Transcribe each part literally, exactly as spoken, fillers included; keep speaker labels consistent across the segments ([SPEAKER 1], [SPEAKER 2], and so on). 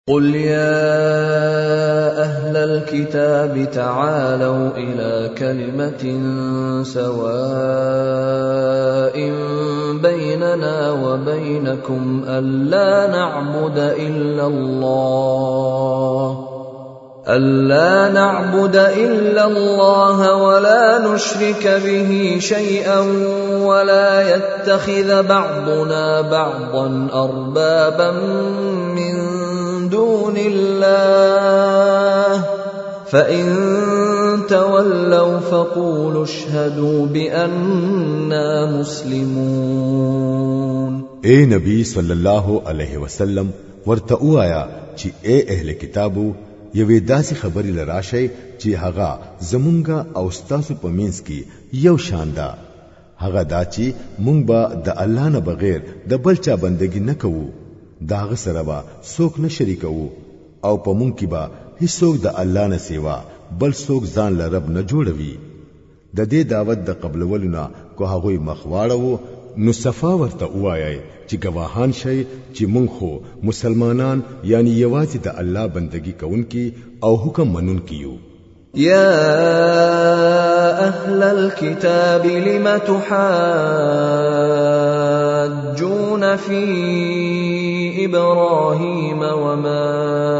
[SPEAKER 1] قل يا أهل الكتاب تعالوا إلى كلمة سواء بيننا وبينكم ألا نعبد إلا الله ألا نعبد إلا الله ولا نشرك به شيئا ولا يتخذ بعضنا بعضا أربابا من دون الله فإن تولوا فقولوا اشهدوا بأننا مسلمون.
[SPEAKER 2] اے نبی صلی الله علیه وسلم ورته وایا چې اے اهل کتابو یوې داسې خبرې لراشي چې هغه زمونږه او ستاسو په منځ کې یو شان ده، هغه دا چې مونږ به د الله نه بغیر د بل چا بندګي نه کوو، داغه سره به څوک نه شریکو او په مونږ کې به هیڅوک د الله نه سیوا بل څوک ځان له رب نه جوړوي. د دې دعوت د قبلولنا کو هغه مخواړو نو صفا ورته وایي چې گواهان شي چې مونږ خو مسلمانان یعنی یوازې د الله بندگی کوونکي او حکم منونکي یو.
[SPEAKER 1] يا أهل الكتاب لم تحاجون في إبراهيم وما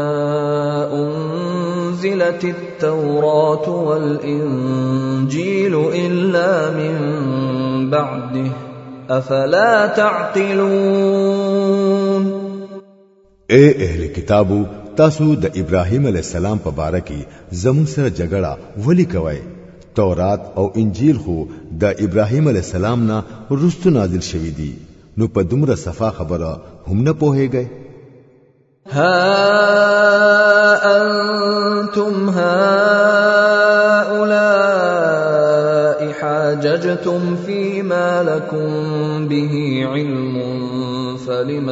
[SPEAKER 1] أنزلت التوراة والإنجيل إلا من بعده أفلا تعقلون.
[SPEAKER 2] اے اهل کتابو تاسو د ابراهیم علی السلام په باره کې زموږ سره جګړه ولی کوي؟ تورات او انجیل خو د ابراهیم علی السلام نه وروسته نازل شوی دي، نو په دومره صفا خبره هم نه پوهیږئ؟
[SPEAKER 1] ها انتم هؤلاء حاججتم فيما لكم به علم فلم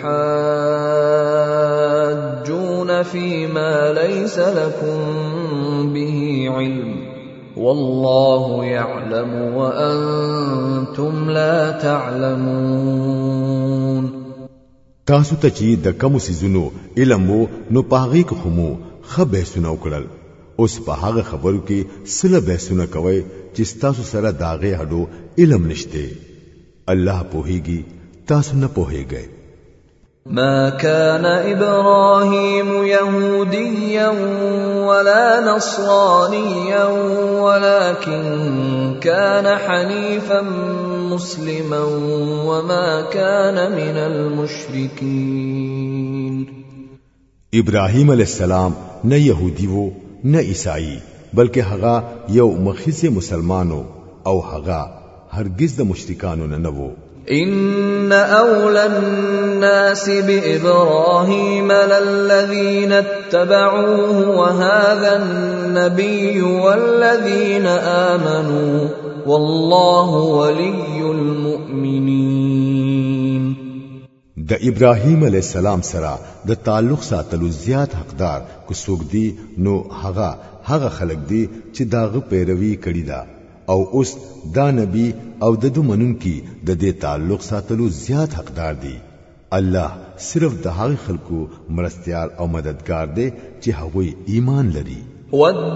[SPEAKER 1] تحاجون فيما ليس لكم به علم والله يعلم وأنتم لا تعلمون.
[SPEAKER 2] تاسو ته چې د کوم سيزونو علم وو نو پاغي کومو خبره سنو کړل، اوس په هغه خبرو کې سله به سن کوي چې تاسو سره داغه هډو علم نشته. الله پوهیږي تاسو نه پوهیږئ.
[SPEAKER 1] ما كان إبراهيم يهوديا ولا نصرانيا ولكن كان حنيفا مسلما وما كان من المشركين.
[SPEAKER 2] ابراهيم عليه السلام نه يهودي وو نه عیسائی، بلکې هغه یو مخیص مسلمانو او هغه هرگز د مشرکانو نه وو.
[SPEAKER 1] إن أولى الناس بإبراهيم للذين اتبعوه وهذا النبي والذين آمنوا والله ولي المؤمنين.
[SPEAKER 2] د ابراهيم عليه السلام سره د تعلق ساتلو زیات حقدار کو څوک دی نو هغه هغه خلق دی چې داغه پیروي کړی دا، او اوس دا نبی او د دو منون کی د دې تعلق ساتلو زیات حقدار دی. الله صرف د هغه خلکو مرستيار او مددگار دی چې هغوی ایمان لري.
[SPEAKER 1] ود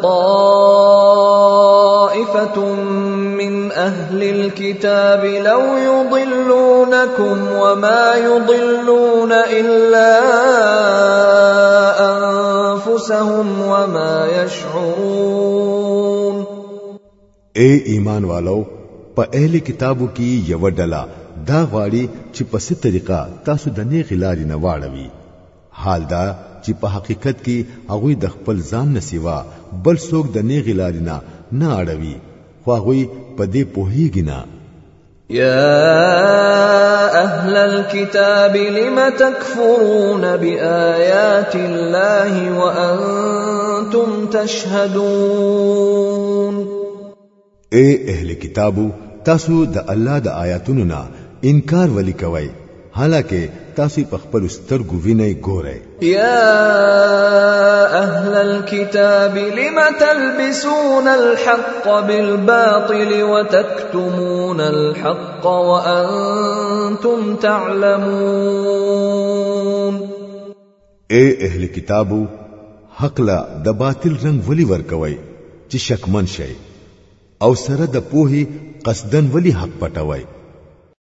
[SPEAKER 1] طائفة من أهل الكتاب لو يضلونكم وما يضلون إلا أنفسهم وما يشعرون.
[SPEAKER 2] اے ایمان والو، په اهل کتابو کې یو ډله دا غواړي چې په ست طریقه تاسو د نه غلاري نه واړوي، حال دا چې په حقیقت کې هغه د خپل ځان نه سیوا بل څوک د نه غلاري نه نه اړوي، خو هغه په دې پوهیږي نه.
[SPEAKER 1] يا أهل الكتاب لم تكفرون بآيات الله وأنتم تشهدون.
[SPEAKER 2] اے اهل کتابو، تاسو د الله د آیاتونو نه انکار ولی کوي حالکه تاسو په خپل سترګو وینئ ګورئ.
[SPEAKER 1] يا أهل الكتاب لم تلبسون الحق بالباطل وتكتمون الحق وأنتم تعلمون.
[SPEAKER 2] اے اهل کتابو حق لا د باطل رنگ ولی ورکوي چې شکمن شي او سره د پوهي قصدن ولی حق پټوي